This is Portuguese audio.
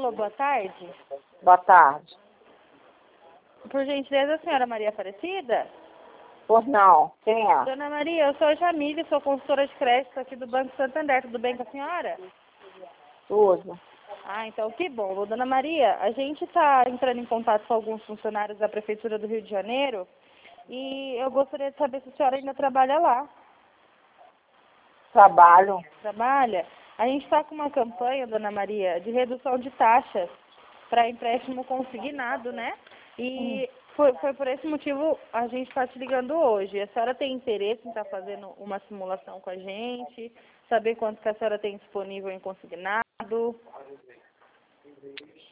Alô, boa tarde. Boa tarde. Por gentileza, a senhora Maria Aparecida? Pois não, quem é? Dona Maria, eu sou a Jamile, sou consultora de crédito aqui do Banco Santander. Tudo bem com a senhora? Tudo. Ah, então que bom. Dona Maria, a gente está entrando em contato com alguns funcionários da Prefeitura do Rio de Janeiro e eu gostaria de saber se a senhora ainda trabalha lá. Trabalho. Trabalha? A gente está com uma campanha, Dona Maria, de redução de taxas para empréstimo consignado, né? E foi por esse motivo a gente está te ligando hoje. A senhora tem interesse em estar fazendo uma simulação com a gente? Saber quanto que a senhora tem disponível em consignado?